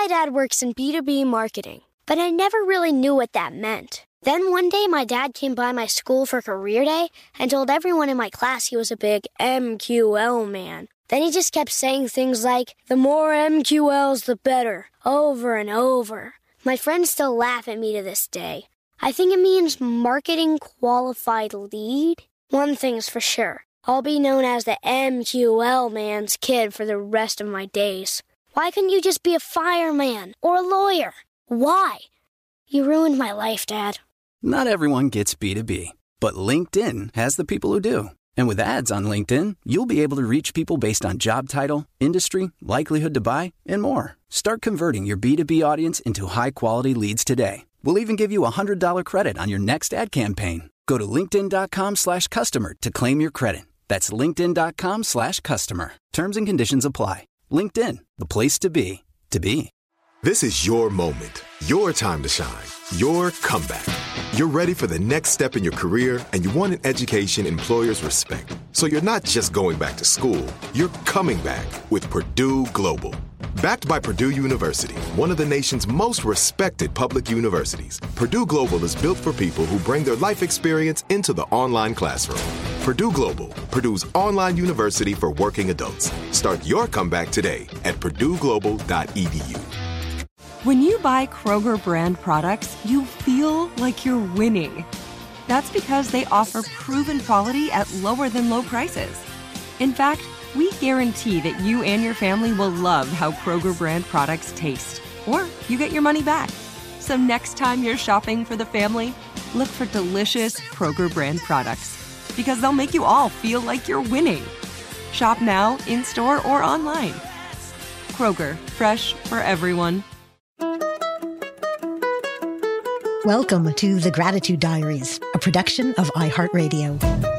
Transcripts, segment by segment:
My dad works in B2B marketing, but I never really knew what that meant. Then one day my dad came by my school for career day and told everyone in my class he was a big MQL man. Then he just kept saying things like, the more MQLs, the better, over and over. My friends still laugh at me to this day. I think it means marketing qualified lead. One thing's for sure, I'll be known as the MQL man's kid for the rest of my days. Why couldn't you just be a fireman or a lawyer? Why? You ruined my life, Dad. Not everyone gets B2B, but LinkedIn has the people who do. And with ads on LinkedIn, you'll be able to reach people based on job title, industry, likelihood to buy, and more. Start converting your B2B audience into high-quality leads today. We'll even give you a $100 credit on your next ad campaign. Go to linkedin.com/customer to claim your credit. That's linkedin.com/customer. Terms and conditions apply. LinkedIn, the place to be, to be. This is your moment, your time to shine, your comeback. You're ready for the next step in your career, and you want an education employers respect. So you're not just going back to school, you're coming back with Purdue Global. Backed by Purdue University, one of the nation's most respected public universities, Purdue Global is built for people who bring their life experience into the online classroom. Purdue Global, Purdue's online university for working adults. Start your comeback today at purdueglobal.edu. When you buy Kroger brand products, you feel like you're winning. That's because they offer proven quality at lower than low prices. In fact, we guarantee that you and your family will love how Kroger brand products taste, or you get your money back. So next time you're shopping for the family, look for delicious Kroger brand products, because they'll make you all feel like you're winning. Shop now, in-store, or online. Kroger, fresh for everyone. Welcome to The Gratitude Diaries, a production of iHeartRadio.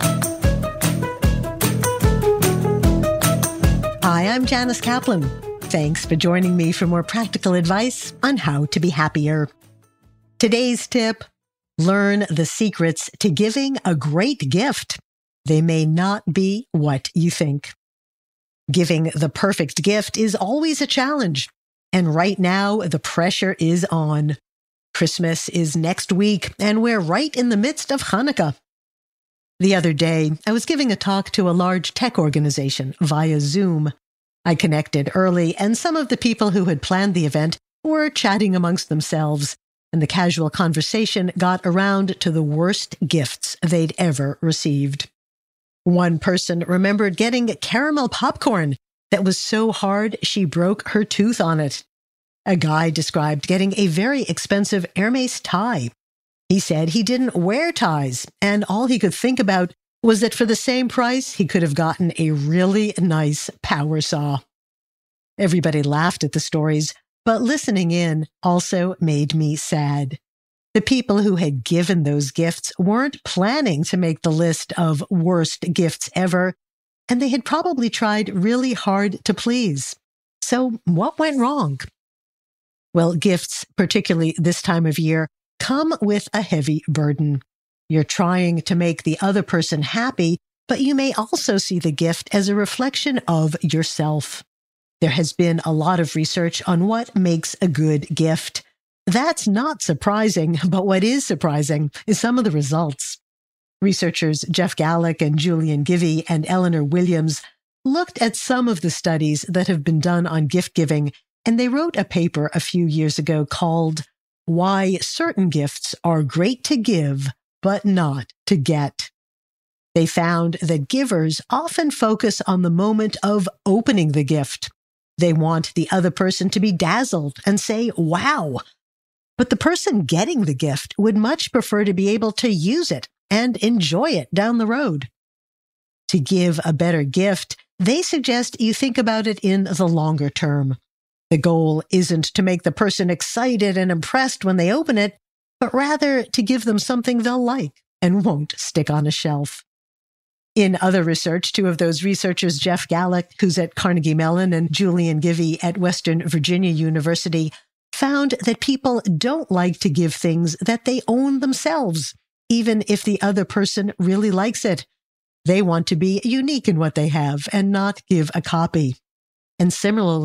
Hi, I'm Janice Kaplan. Thanks for joining me for more practical advice on how to be happier. Today's tip: learn the secrets to giving a great gift. They may not be what you think. Giving the perfect gift is always a challenge. And right now, the pressure is on. Christmas is next week, and we're right in the midst of Hanukkah. The other day, I was giving a talk to a large tech organization via Zoom. I connected early, and some of the people who had planned the event were chatting amongst themselves, and the casual conversation got around to the worst gifts they'd ever received. One person remembered getting caramel popcorn that was so hard she broke her tooth on it. A guy described getting a very expensive Hermès tie. He said he didn't wear ties, and all he could think about was that for the same price, he could have gotten a really nice power saw. Everybody laughed at the stories, but listening in also made me sad. The people who had given those gifts weren't planning to make the list of worst gifts ever, and they had probably tried really hard to please. So what went wrong? Well, gifts, particularly this time of year, come with a heavy burden. You're trying to make the other person happy, but you may also see the gift as a reflection of yourself. There has been a lot of research on what makes a good gift. That's not surprising, but what is surprising is some of the results. Researchers Jeff Gallick and Julian Givey and Eleanor Williams looked at some of the studies that have been done on gift giving, and they wrote a paper a few years ago called Why Certain Gifts Are Great to Give, but Not to Get. They found that givers often focus on the moment of opening the gift. They want the other person to be dazzled and say, wow. But the person getting the gift would much prefer to be able to use it and enjoy it down the road. To give a better gift, they suggest you think about it in the longer term. The goal isn't to make the person excited and impressed when they open it, but rather to give them something they'll like and won't stick on a shelf. In other research, two of those researchers, Jeff Gallick, who's at Carnegie Mellon, and Julian Givey at Western Virginia University, found that people don't like to give things that they own themselves, even if the other person really likes it. They want to be unique in what they have and not give a copy. And similarly,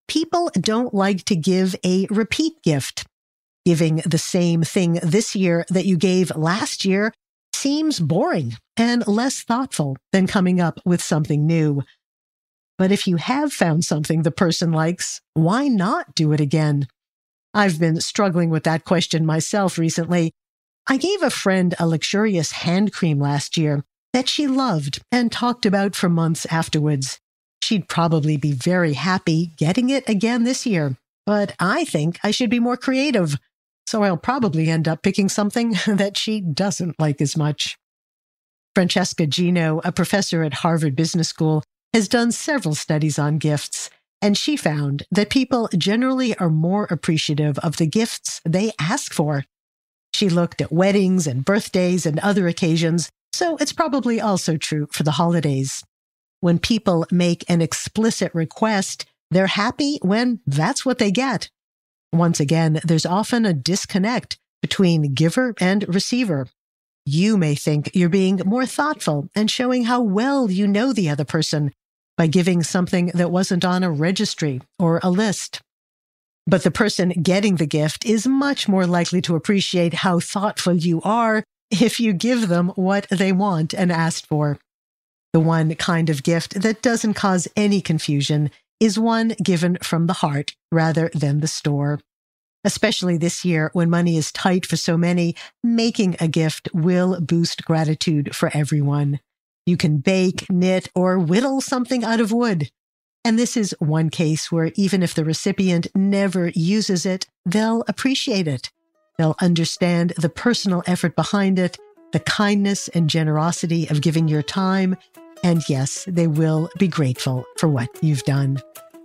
people don't like to give a repeat gift. Giving the same thing this year that you gave last year seems boring and less thoughtful than coming up with something new. But if you have found something the person likes, why not do it again? I've been struggling with that question myself recently. I gave a friend a luxurious hand cream last year that she loved and talked about for months afterwards. She'd probably be very happy getting it again this year, but I think I should be more creative. So I'll probably end up picking something that she doesn't like as much. Francesca Gino, a professor at Harvard Business School, has done several studies on gifts, and she found that people generally are more appreciative of the gifts they ask for. She looked at weddings and birthdays and other occasions, so it's probably also true for the holidays. When people make an explicit request, they're happy when that's what they get. Once again, there's often a disconnect between giver and receiver. You may think you're being more thoughtful and showing how well you know the other person by giving something that wasn't on a registry or a list. But the person getting the gift is much more likely to appreciate how thoughtful you are if you give them what they want and asked for. The one kind of gift that doesn't cause any confusion is one given from the heart rather than the store. Especially this year when money is tight for so many, making a gift will boost gratitude for everyone. You can bake, knit, or whittle something out of wood. And this is one case where even if the recipient never uses it, they'll appreciate it. They'll understand the personal effort behind it, the kindness and generosity of giving your time, and yes, they will be grateful for what you've done.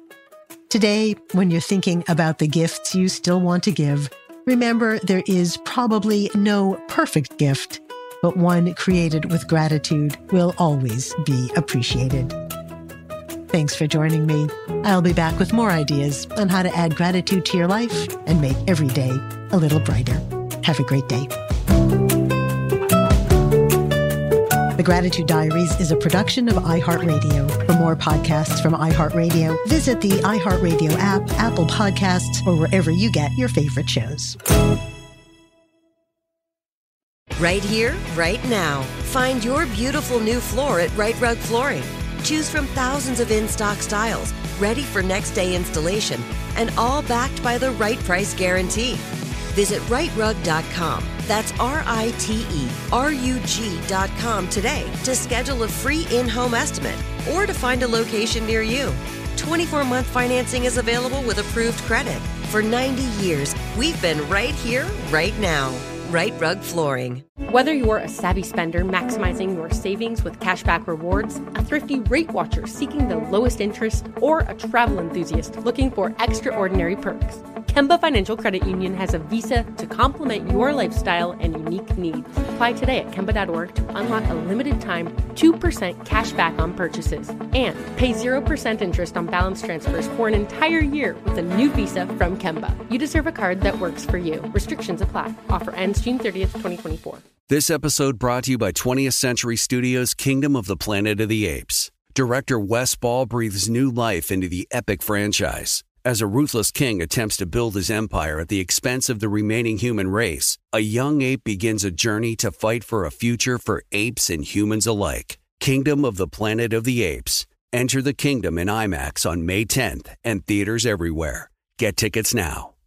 Today, when you're thinking about the gifts you still want to give, remember there is probably no perfect gift, but one created with gratitude will always be appreciated. Thanks for joining me. I'll be back with more ideas on how to add gratitude to your life and make every day a little brighter. Have a great day. The Gratitude Diaries is a production of iHeartRadio. For more podcasts from iHeartRadio, visit the iHeartRadio app, Apple Podcasts, or wherever you get your favorite shows. Right here, right now. Find your beautiful new floor at Right Rug Flooring. Choose from thousands of in-stock styles, ready for next day installation, and all backed by the right price guarantee. Visit rightrug.com. That's RITERUG.com today to schedule a free in-home estimate or to find a location near you. 24-month financing is available with approved credit. For 90 years, we've been right here, right now. Right Rug Flooring. Whether you're a savvy spender maximizing your savings with cashback rewards, a thrifty rate watcher seeking the lowest interest, or a travel enthusiast looking for extraordinary perks, Kemba Financial Credit Union has a visa to complement your lifestyle and unique needs. Apply today at Kemba.org to unlock a limited time 2% cash back on purchases and pay 0% interest on balance transfers for an entire year with a new visa from Kemba. You deserve a card that works for you. Restrictions apply. Offer ends June 30th, 2024. This episode brought to you by 20th Century Studios' Kingdom of the Planet of the Apes. Director Wes Ball breathes new life into the epic franchise. As a ruthless king attempts to build his empire at the expense of the remaining human race, a young ape begins a journey to fight for a future for apes and humans alike. Kingdom of the Planet of the Apes. Enter the kingdom in IMAX on May 10th and theaters everywhere. Get tickets now.